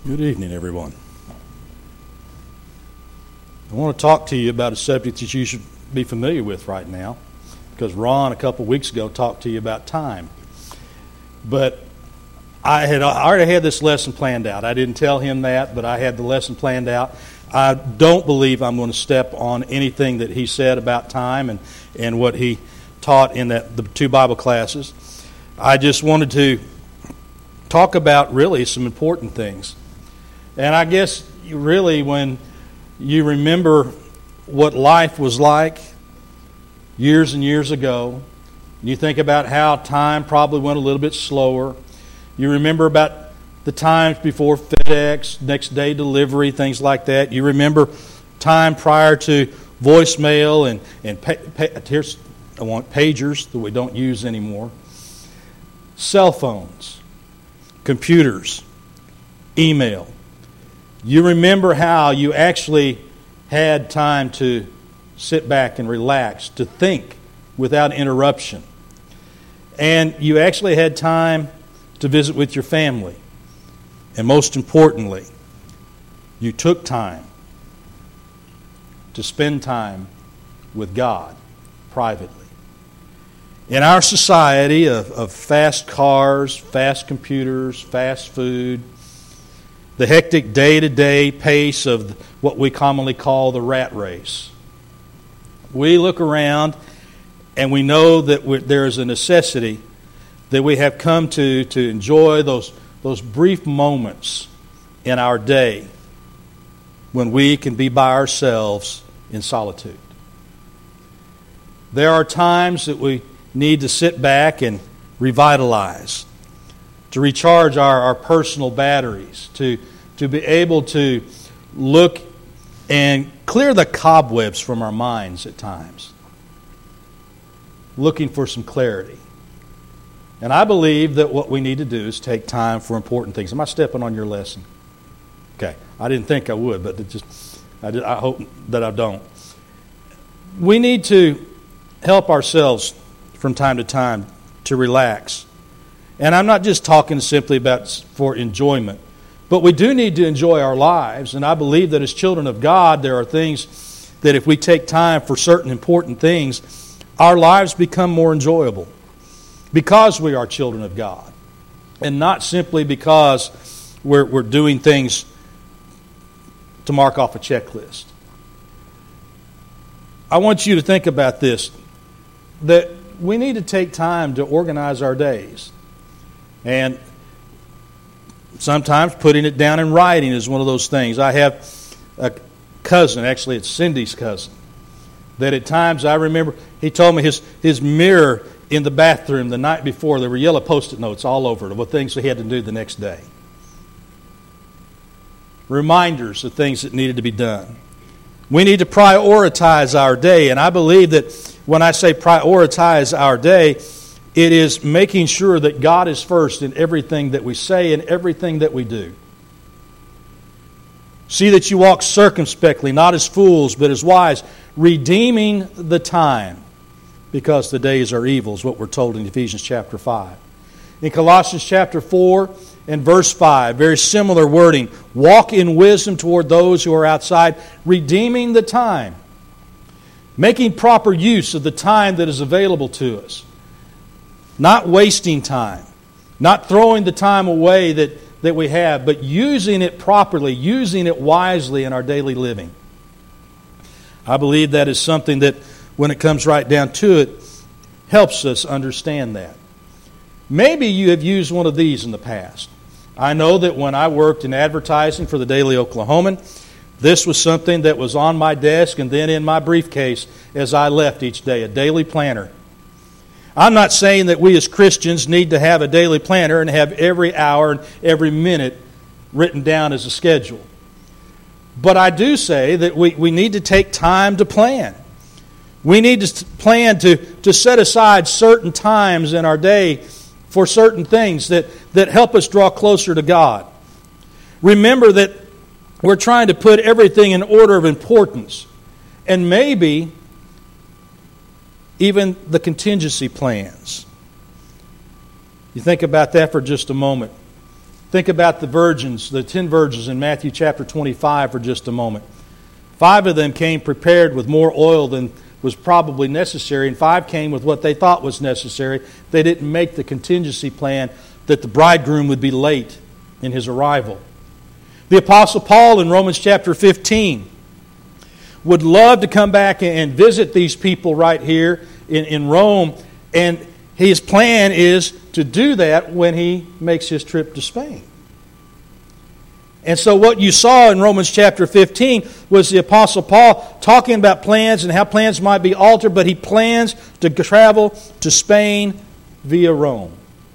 Good evening, everyone. I want to talk to you about a subject that you should be familiar with right now, because Ron, a couple weeks ago, talked to you about time. But I already had this lesson planned out. I didn't tell him that, but I had the lesson planned out. I don't believe I'm going to step on anything that he said about time and what he taught in the two Bible classes. I just wanted to talk about really some important things. And I guess really when you remember what life was like years and years ago, you think about how time probably went a little bit slower. You remember about the times before FedEx, next day delivery, things like that. You remember time prior to voicemail and here's I want pagers that we don't use anymore. Cell phones, computers, email. You remember how you actually had time to sit back and relax, to think without interruption. And you actually had time to visit with your family. And most importantly, you took time to spend time with God privately. In our society of fast cars, fast computers, fast food, the hectic day-to-day pace of what we commonly call the rat race, we look around and we know that there is a necessity that we have come to enjoy those brief moments in our day when we can be by ourselves in solitude. There are times that we need to sit back and revitalize, to recharge our personal batteries, to be able to look and clear the cobwebs from our minds at times, looking for some clarity. And I believe that what we need to do is take time for important things. Am I stepping on your lesson? Okay. I didn't think I would, but I hope that I don't. We need to help ourselves from time to time to relax. And I'm not just talking simply about for enjoyment, but we do need to enjoy our lives. And I believe that as children of God, there are things that if we take time for certain important things, our lives become more enjoyable because we are children of God, and not simply because we're doing things to mark off a checklist. I want you to think about this, that we need to take time to organize our days. And sometimes putting it down in writing is one of those things. I have a cousin, actually it's Cindy's cousin, that at times I remember, he told me his mirror in the bathroom the night before, there were yellow Post-it notes all over it of what things he had to do the next day. Reminders of things that needed to be done. We need to prioritize our day, and I believe that when I say prioritize our day, it is making sure that God is first in everything that we say and everything that we do. See that you walk circumspectly, not as fools, but as wise, redeeming the time, because the days are evil, is what we're told in Ephesians chapter 5. In Colossians chapter 4 and verse 5, very similar wording. Walk in wisdom toward those who are outside, redeeming the time. Making proper use of the time that is available to us. Not wasting time. Not throwing the time away that we have, but using it properly, using it wisely in our daily living. I believe that is something that, when it comes right down to it, helps us understand that. Maybe you have used one of these in the past. I know that when I worked in advertising for the Daily Oklahoman, this was something that was on my desk and then in my briefcase as I left each day, a daily planner. I'm not saying that we as Christians need to have a daily planner and have every hour and every minute written down as a schedule. But I do say that we need to take time to plan. We need to plan to set aside certain times in our day for certain things that help us draw closer to God. Remember that we're trying to put everything in order of importance. And maybe even the contingency plans. You think about that for just a moment. Think about the virgins, the 10 virgins in Matthew chapter 25 for just a moment. 5 of them came prepared with more oil than was probably necessary, and 5 came with what they thought was necessary. They didn't make the contingency plan that the bridegroom would be late in his arrival. The Apostle Paul in Romans chapter 15 would love to come back and visit these people right here in Rome, and his plan is to do that when he makes his trip to Spain. And so what you saw in Romans chapter 15 was the Apostle Paul talking about plans and how plans might be altered, but he plans to travel to Spain via Rome.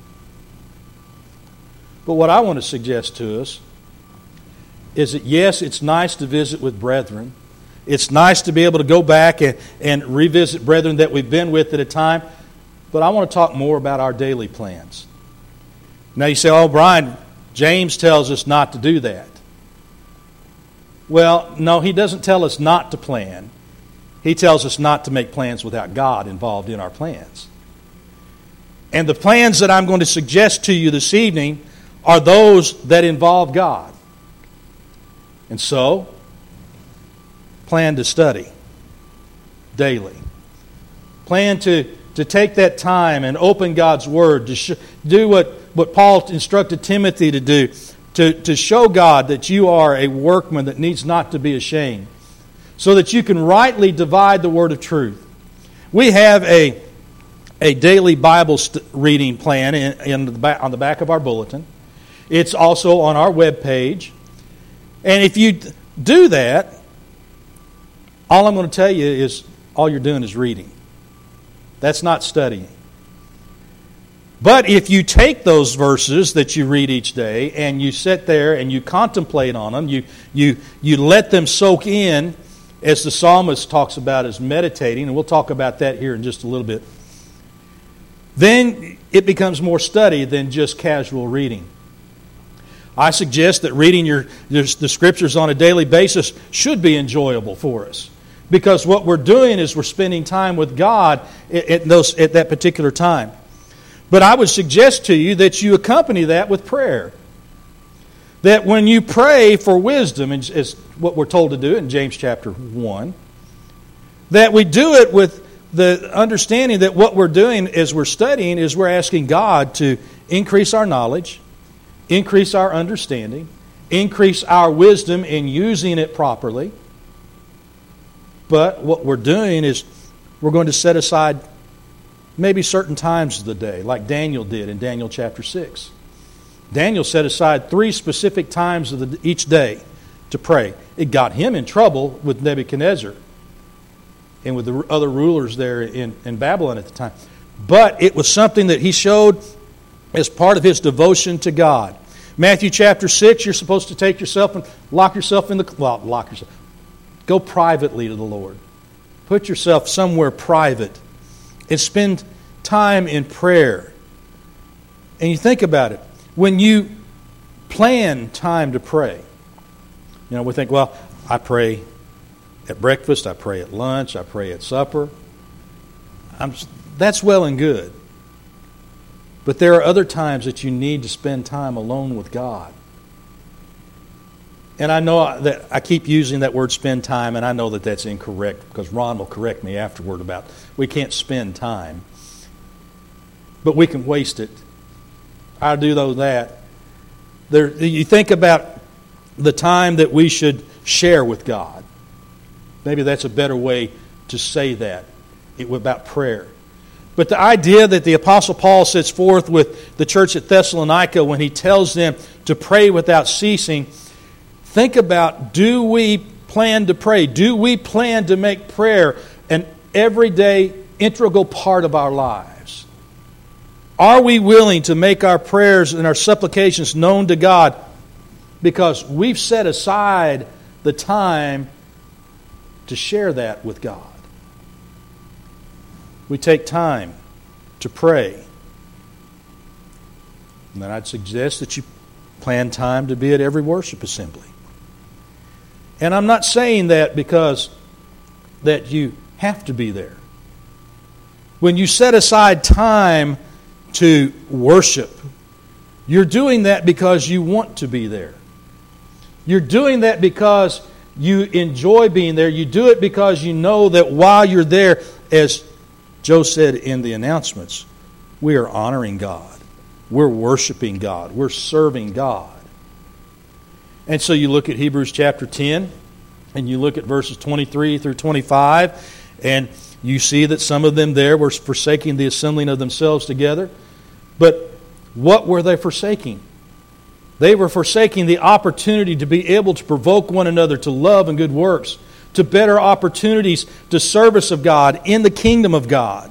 But what I want to suggest to us is that, yes, it's nice to visit with brethren. It's nice to be able to go back and revisit brethren that we've been with at a time. But I want to talk more about our daily plans. Now you say, oh, Brian, James tells us not to do that. Well, no, he doesn't tell us not to plan. He tells us not to make plans without God involved in our plans. And the plans that I'm going to suggest to you this evening are those that involve God. And so, plan to study daily. Plan to take that time and open God's Word, to do what Paul instructed Timothy to do, to show God that you are a workman that needs not to be ashamed, so that you can rightly divide the Word of truth. We have a daily Bible reading plan on the back of our bulletin. It's also on our webpage. And if you do that, all I'm going to tell you is all you're doing is reading. That's not studying. But if you take those verses that you read each day and you sit there and you contemplate on them, you let them soak in, as the psalmist talks about as meditating, and we'll talk about that here in just a little bit, then it becomes more study than just casual reading. I suggest that reading the Scriptures on a daily basis should be enjoyable for us. Because what we're doing is we're spending time with God at that particular time. But I would suggest to you that you accompany that with prayer. That when you pray for wisdom, is what we're told to do in James chapter 1, that we do it with the understanding that what we're doing as we're studying is we're asking God to increase our knowledge, increase our understanding, increase our wisdom in using it properly. But what we're doing is we're going to set aside maybe certain times of the day, like Daniel did in Daniel chapter 6. Daniel set aside 3 specific times of each day to pray. It got him in trouble with Nebuchadnezzar and with the other rulers there in Babylon at the time. But it was something that he showed as part of his devotion to God. Matthew chapter 6, you're supposed to take yourself and lock yourself in the... Go privately to the Lord. Put yourself somewhere private and spend time in prayer. And you think about it. When you plan time to pray, we think, well, I pray at breakfast, I pray at lunch, I pray at supper. That's well and good. But there are other times that you need to spend time alone with God. And I know that I keep using that word spend time, and I know that that's incorrect because Ron will correct me afterward about we can't spend time. But we can waste it. I do know that. You think about the time that we should share with God. Maybe that's a better way to say that, about prayer. But the idea that the Apostle Paul sets forth with the church at Thessalonica when he tells them to pray without ceasing, think about, do we plan to pray? Do we plan to make prayer an everyday, integral part of our lives? Are we willing to make our prayers and our supplications known to God because we've set aside the time to share that with God? We take time to pray. And then I'd suggest that you plan time to be at every worship assembly. And I'm not saying that because that you have to be there. When you set aside time to worship, You're doing that because you want to be there. You're doing that because you enjoy being there. You do it because you know that while you're there, as Joe said in the announcements, we are honoring God. We're worshiping God. We're serving God. And so you look at Hebrews chapter 10, and you look at verses 23 through 25, and you see that some of them there were forsaking the assembling of themselves together. But what were they forsaking? They were forsaking the opportunity to be able to provoke one another to love and good works, to better opportunities to service of God in the kingdom of God.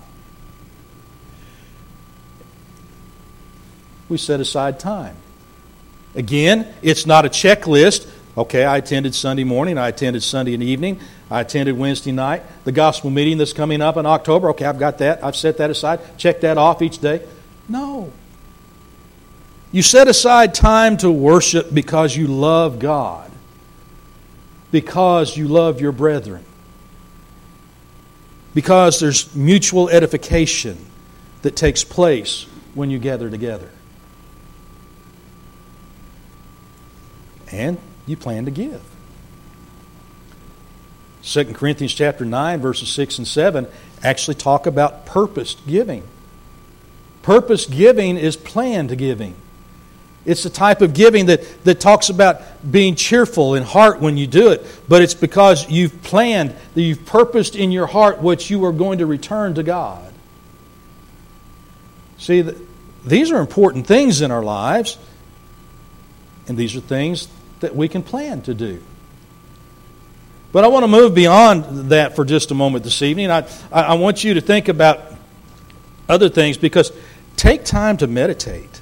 We set aside time. Again, it's not a checklist. Okay, I attended Sunday morning, I attended Sunday evening, I attended Wednesday night. The gospel meeting that's coming up in October, okay, I've got that, I've set that aside, check that off each day. No. You set aside time to worship because you love God, because you love your brethren, because there's mutual edification that takes place when you gather together. And you plan to give. 2 Corinthians chapter 9, verses 6 and 7 actually talk about purposed giving. Purposed giving is planned giving. It's the type of giving that talks about being cheerful in heart when you do it, but it's because you've planned, that you've purposed in your heart what you are going to return to God. See, these are important things in our lives, and these are things that we can plan to do. But I want to move beyond that for just a moment this evening. I want you to think about other things, because take time to meditate.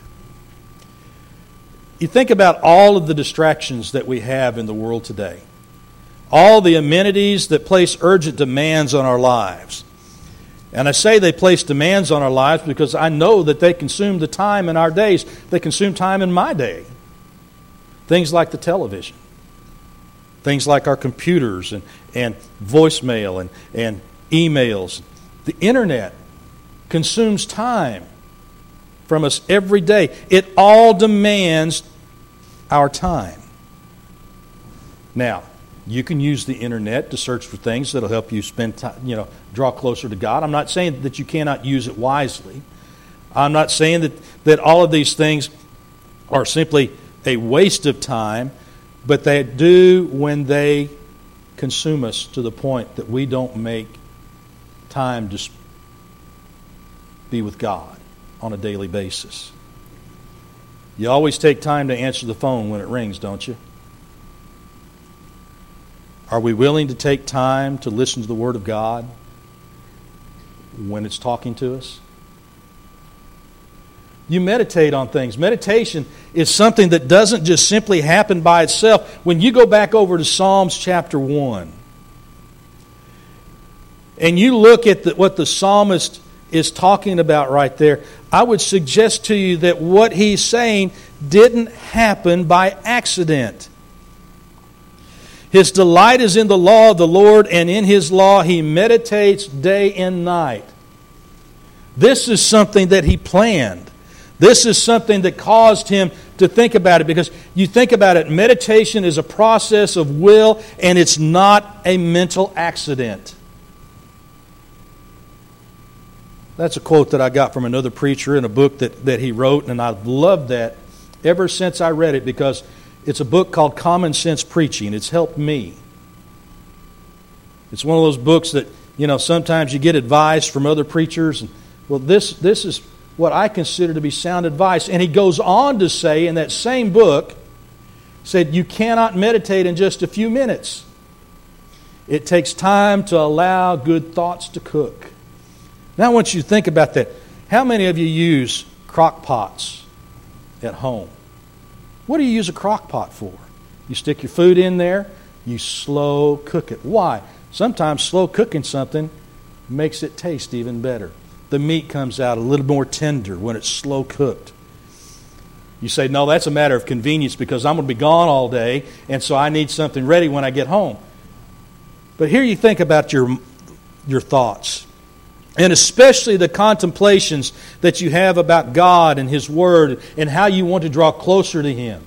You think about all of the distractions that we have in the world today. All the amenities that place urgent demands on our lives. And I say they place demands on our lives because I know that they consume the time in our days. They consume time in my day. Things like the television. Things like our computers and voicemail and emails. The internet consumes time from us every day. It all demands our time. Now, you can use the internet to search for things that'll help you spend time, draw closer to God. I'm not saying that you cannot use it wisely. I'm not saying that all of these things are simply a waste of time, but they do when they consume us to the point that we don't make time to be with God on a daily basis. You always take time to answer the phone when it rings, don't you? Are we willing to take time to listen to the Word of God when it's talking to us? You meditate on things. Meditation is something that doesn't just simply happen by itself. When you go back over to Psalms chapter 1 and you look at what the psalmist is talking about right there, I would suggest to you that what he's saying didn't happen by accident. His delight is in the law of the Lord, and in His law he meditates day and night. This is something that he planned. This is something that caused him to think about it, because you think about it, meditation is a process of will, and it's not a mental accident. That's a quote that I got from another preacher in a book that he wrote, and I've loved that ever since I read it, because it's a book called Common Sense Preaching. It's helped me. It's one of those books that, sometimes you get advice from other preachers, and this is what I consider to be sound advice. And he goes on to say in that same book, said you cannot meditate in just a few minutes. It takes time to allow good thoughts to cook. Now I want you to think about that. How many of you use crock pots at home? What do you use a crock pot for? You stick your food in there, you slow cook it. Why? Sometimes slow cooking something makes it taste even better. The meat comes out a little more tender when it's slow cooked. You say, no, that's a matter of convenience because I'm going to be gone all day, and so I need something ready when I get home. But here you think about your thoughts. And especially the contemplations that you have about God and His Word and how you want to draw closer to Him.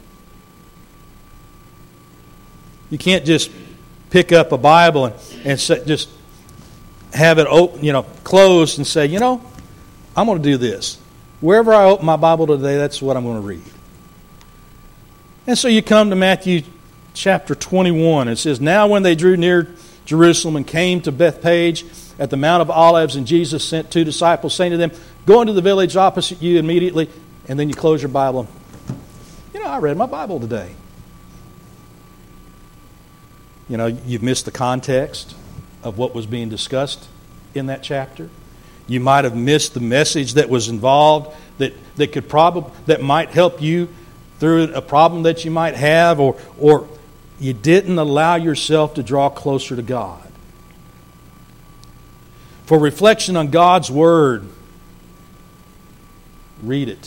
You can't just pick up a Bible and just have it open, closed and say, I'm going to do this. Wherever I open my Bible today, that's what I'm going to read. And so you come to Matthew chapter 21. It says, Now when they drew near Jerusalem and came to Bethphage at the Mount of Olives, and Jesus sent 2 disciples, saying to them, Go into the village opposite you immediately. And then you close your Bible. I read my Bible today. You've missed the context of what was being discussed in that chapter. You might have missed the message that was involved that might help you through a problem that you might have, or you didn't allow yourself to draw closer to God. For reflection on God's Word, read it.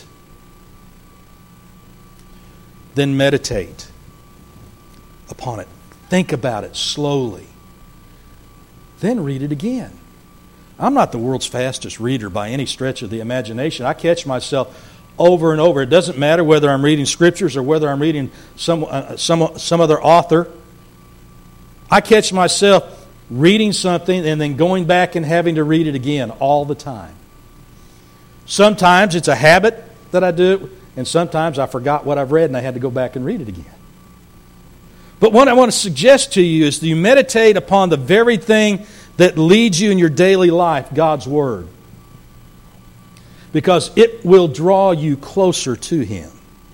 Then meditate upon it. Think about it slowly. Then read it again. I'm not the world's fastest reader by any stretch of the imagination. I catch myself over and over. It doesn't matter whether I'm reading scriptures or whether I'm reading some other author. I catch myself reading something and then going back and having to read it again all the time. Sometimes it's a habit that I do, and sometimes I forgot what I've read and I had to go back and read it again. But what I want to suggest to you is that you meditate upon the very thing that leads you in your daily life, God's Word. Because it will draw you closer to Him.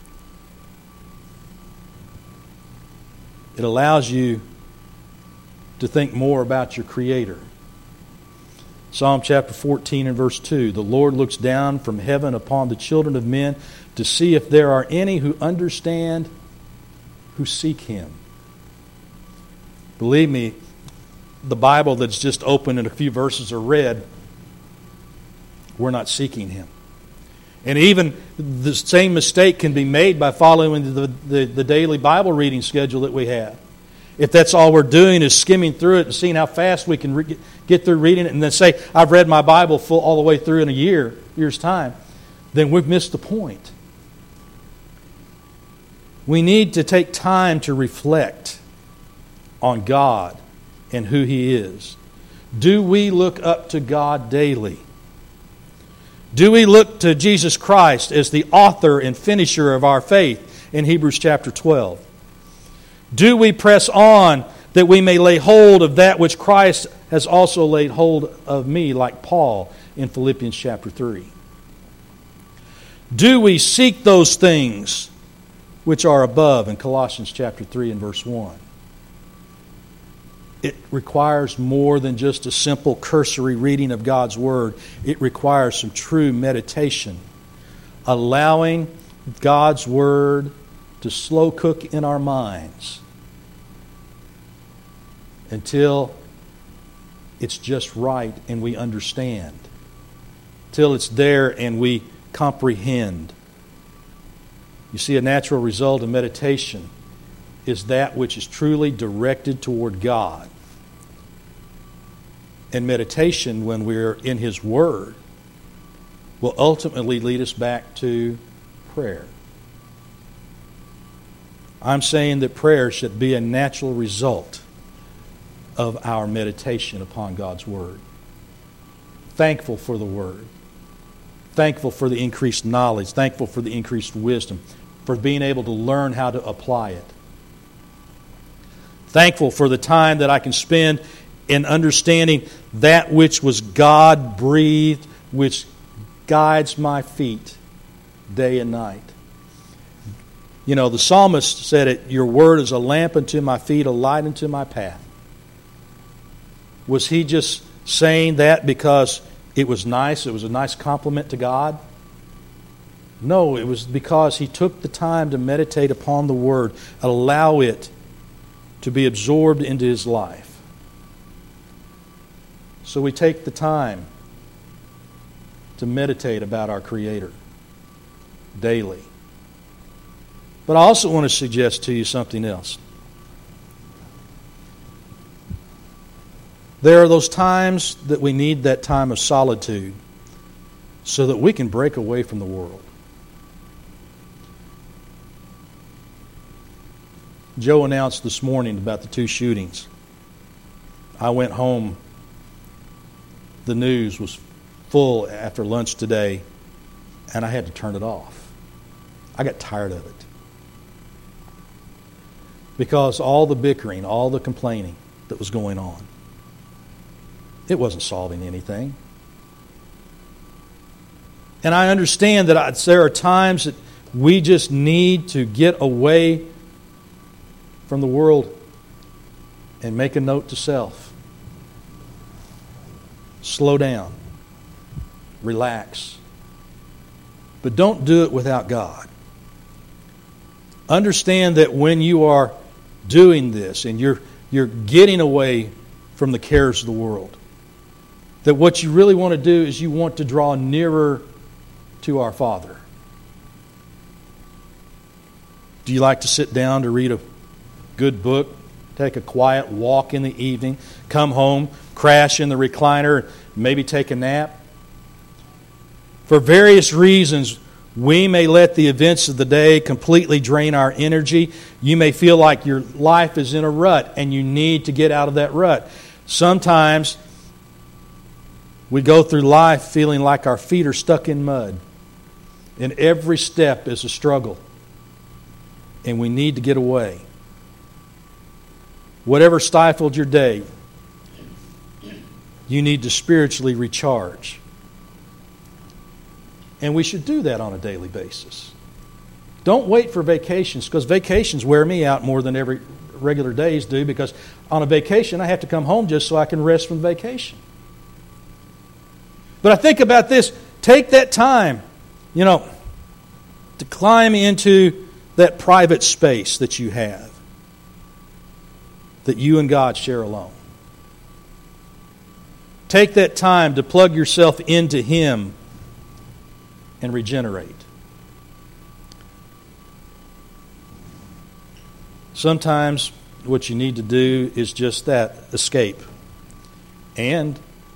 It allows you to think more about your Creator. Psalm chapter 14 and verse 2, The Lord looks down from heaven upon the children of men to see if there are any who understand, who seek Him. Believe me, the Bible that's just opened and a few verses are read, we're not seeking Him. And even the same mistake can be made by following the daily Bible reading schedule that we have. If that's all we're doing is skimming through it and seeing how fast we can get through reading it and then say, I've read my Bible full all the way through in a year's time, then we've missed the point. We need to take time to reflect on God and who He is. Do we look up to God daily? Do we look to Jesus Christ as the author and finisher of our faith in Hebrews chapter 12? Do we press on that we may lay hold of that which Christ has also laid hold of me, like Paul in Philippians chapter 3? Do we seek those things which are above in Colossians chapter 3 and verse 1? It requires more than just a simple cursory reading of God's Word. It requires some true meditation, allowing God's Word to slow cook in our minds until it's just right and we understand, till it's there and we comprehend. You see, a natural result of meditation is that which is truly directed toward God. And meditation, when we're in His Word, will ultimately lead us back to prayer. I'm saying that prayer should be a natural result of our meditation upon God's Word. Thankful for the Word. Thankful for the increased knowledge. Thankful for the increased wisdom. For being able to learn how to apply it. Thankful for the time that I can spend in understanding that which was God-breathed, which guides my feet day and night. You know, the psalmist said it, Your Word is a lamp unto my feet, a light unto my path. Was he just saying that because it was nice, it was a nice compliment to God? No, it was because he took the time to meditate upon the Word, allow it to be absorbed into his life. So we take the time to meditate about our Creator daily. But I also want to suggest to you something else. There are those times that we need that time of solitude so that we can break away from the world. Joe announced this morning about the 2 shootings. I went home. The news was full after lunch today, and I had to turn it off. I got tired of it. Because all the bickering, all the complaining that was going on, it wasn't solving anything. And I understand that there are times that we just need to get away from the world and make a note to self. Slow down. Relax. But don't do it without God. Understand that when you are doing this and you're getting away from the cares of the world, that what you really want to do is you want to draw nearer to our Father. Do you like to sit down to read a good book, take a quiet walk in the evening, come home, crash in the recliner, maybe take a nap? For various reasons, we may let the events of the day completely drain our energy. You may feel like your life is in a rut and you need to get out of that rut. Sometimes we go through life feeling like our feet are stuck in mud, and every step is a struggle, and we need to get away. Whatever stifled your day, you need to spiritually recharge. And we should do that on a daily basis. Don't wait for vacations, because vacations wear me out more than every regular days do, because on a vacation I have to come home just so I can rest from vacation. But I think about this. Take that time, to climb into that private space that you have, that you and God share alone. Take that time to plug yourself into Him and regenerate. Sometimes what you need to do is just that, escape. And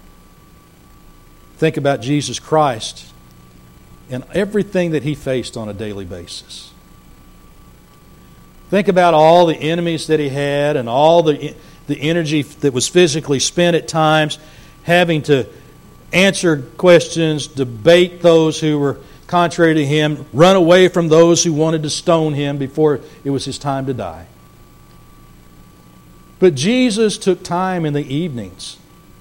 think about Jesus Christ and everything that He faced on a daily basis. Think about all the enemies that He had and all the energy that was physically spent at times having to answer questions, debate those who were contrary to Him, run away from those who wanted to stone Him before it was His time to die. But Jesus took time in the evenings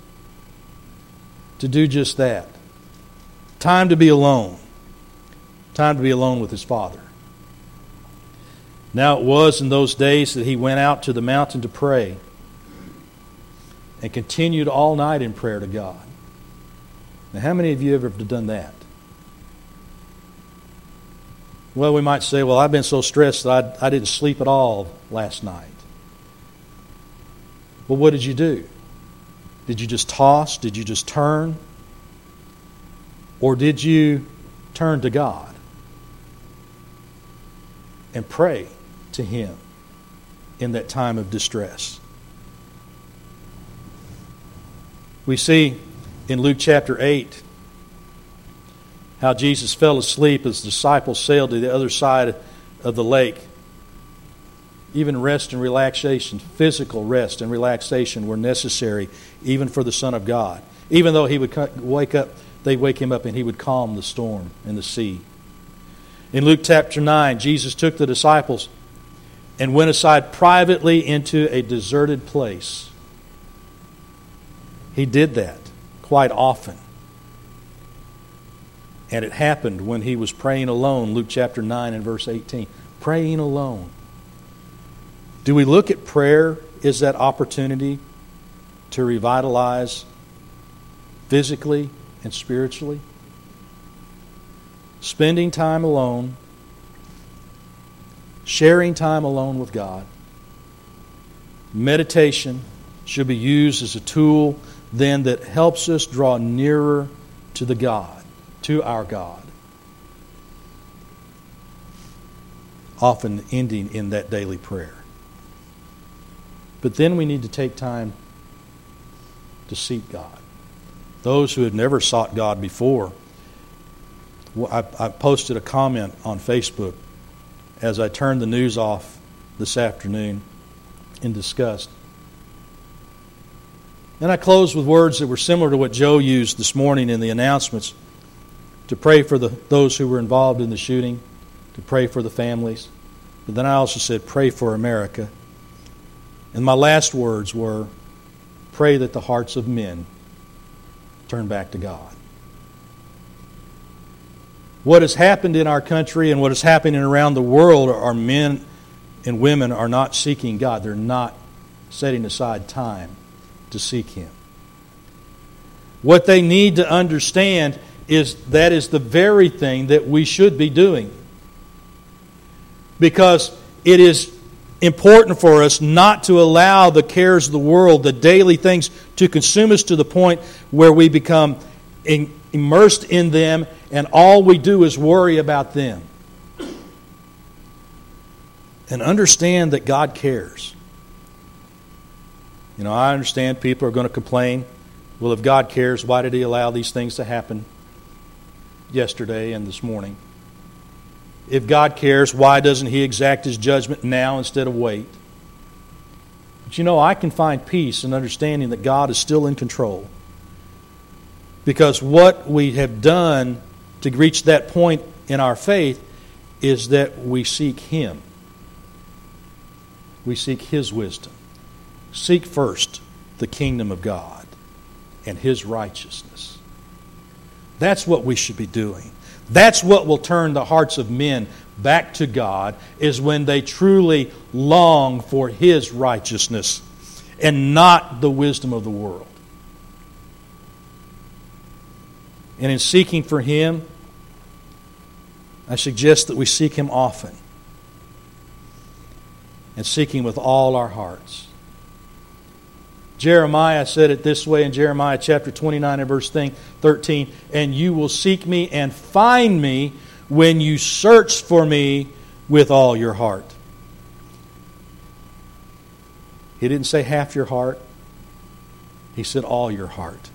to do just that. Time to be alone. Time to be alone with His Father. Now it was in those days that He went out to the mountain to pray and continued all night in prayer to God. Now, how many of you have ever done that? Well, we might say, well, I've been so stressed that I didn't sleep at all last night. Well, what did you do? Did you just toss? Did you just turn? Or did you turn to God and pray to Him in that time of distress? We see in Luke chapter 8 how Jesus fell asleep as the disciples sailed to the other side of the lake. Even rest and relaxation, physical rest and relaxation were necessary even for the Son of God. Even though He would wake up, they'd wake Him up and He would calm the storm in the sea. In Luke chapter 9, Jesus took the disciples and went aside privately into a deserted place. He did that quite often. And it happened when He was praying alone, Luke chapter 9 and verse 18. Praying alone. Do we look at prayer as that opportunity to revitalize physically and spiritually? Spending time alone, sharing time alone with God. Meditation should be used as a tool then that helps us draw nearer to the God, to our God. Often ending in that daily prayer. But then we need to take time to seek God. Those who have never sought God before, I posted a comment on Facebook as I turned the news off this afternoon in disgust. And I closed with words that were similar to what Joe used this morning in the announcements, to pray for those who were involved in the shooting, to pray for the families. But then I also said, pray for America. And my last words were, pray that the hearts of men turn back to God. What has happened in our country and what is happening around the world are men and women are not seeking God. They're not setting aside time to seek Him. What they need to understand is that is the very thing that we should be doing. Because it is important for us not to allow the cares of the world, the daily things, to consume us to the point where we become immersed in them and all we do is worry about them. And understand that God cares. You know, I understand people are going to complain, well, if God cares, why did He allow these things to happen yesterday and this morning? If God cares, why doesn't He exact His judgment now instead of wait? But you know, I can find peace in understanding that God is still in control. Because what we have done to reach that point in our faith is that we seek Him. We seek His wisdom. Seek first the kingdom of God and His righteousness. That's what we should be doing. That's what will turn the hearts of men back to God, is when they truly long for His righteousness and not the wisdom of the world. And in seeking for Him, I suggest that we seek Him often and seek Him with all our hearts. Jeremiah said it this way in Jeremiah chapter 29 and verse 13, and you will seek me and find me when you search for me with all your heart. He didn't say half your heart. He said all your heart.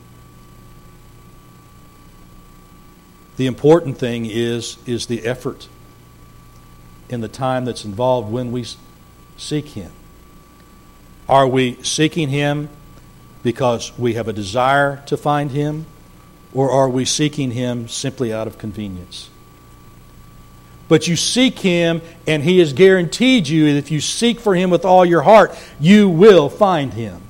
The important thing is the effort and the time that's involved when we seek Him. Are we seeking Him because we have a desire to find Him, or are we seeking Him simply out of convenience? But you seek Him, and He has guaranteed you that if you seek for Him with all your heart, you will find Him.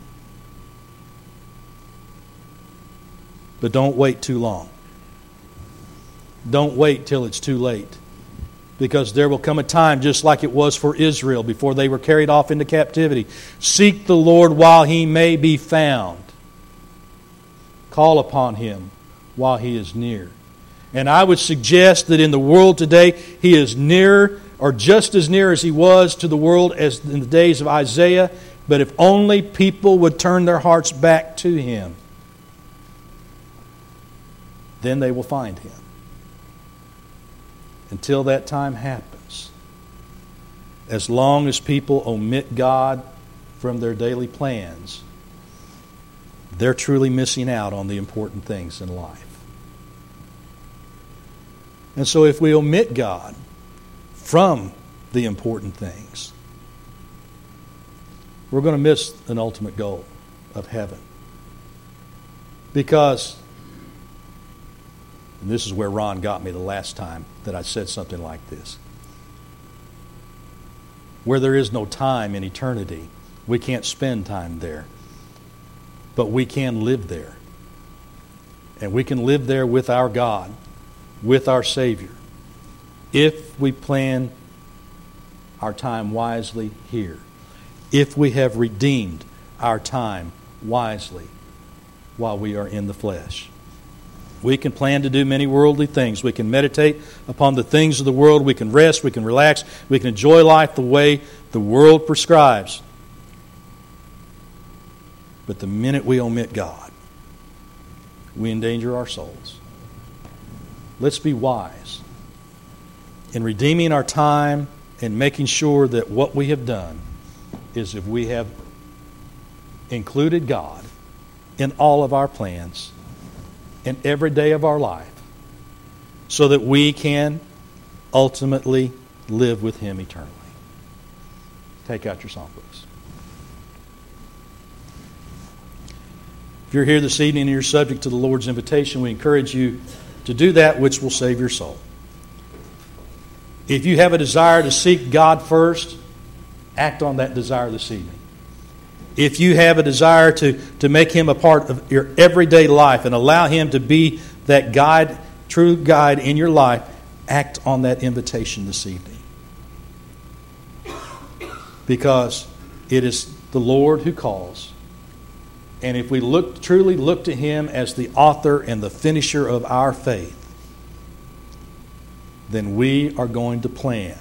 But don't wait too long. Don't wait till it's too late. Because there will come a time, just like it was for Israel before they were carried off into captivity. Seek the Lord while He may be found. Call upon Him while He is near. And I would suggest that in the world today, He is nearer, or just as near as He was to the world as in the days of Isaiah. But if only people would turn their hearts back to Him, then they will find Him. Until that time happens, as long as people omit God from their daily plans, they're truly missing out on the important things in life. And so if we omit God from the important things, we're going to miss an ultimate goal of heaven. Because, and this is where Ron got me the last time that I said something like this, where there is no time in eternity, we can't spend time there. But we can live there. And we can live there with our God, with our Savior, if we plan our time wisely here. If we have redeemed our time wisely while we are in the flesh. We can plan to do many worldly things. We can meditate upon the things of the world. We can rest. We can relax. We can enjoy life the way the world prescribes. But the minute we omit God, we endanger our souls. Let's be wise in redeeming our time and making sure that what we have done is, if we have included God in all of our plans in every day of our life so that we can ultimately live with Him eternally. Take out your songbooks. If you're here this evening and you're subject to the Lord's invitation, we encourage you to do that which will save your soul. If you have a desire to seek God first, act on that desire this evening. If you have a desire to make Him a part of your everyday life and allow Him to be that guide, true guide in your life, act on that invitation this evening. Because it is the Lord who calls. And if we truly look to Him as the author and the finisher of our faith, then we are going to plan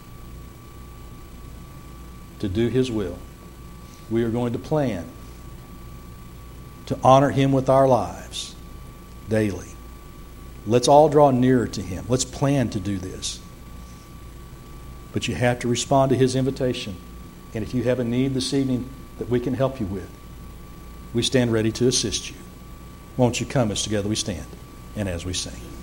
to do His will. We are going to plan to honor Him with our lives daily. Let's all draw nearer to Him. Let's plan to do this. But you have to respond to His invitation. And if you have a need this evening that we can help you with, we stand ready to assist you. Won't you come as together we stand and as we sing.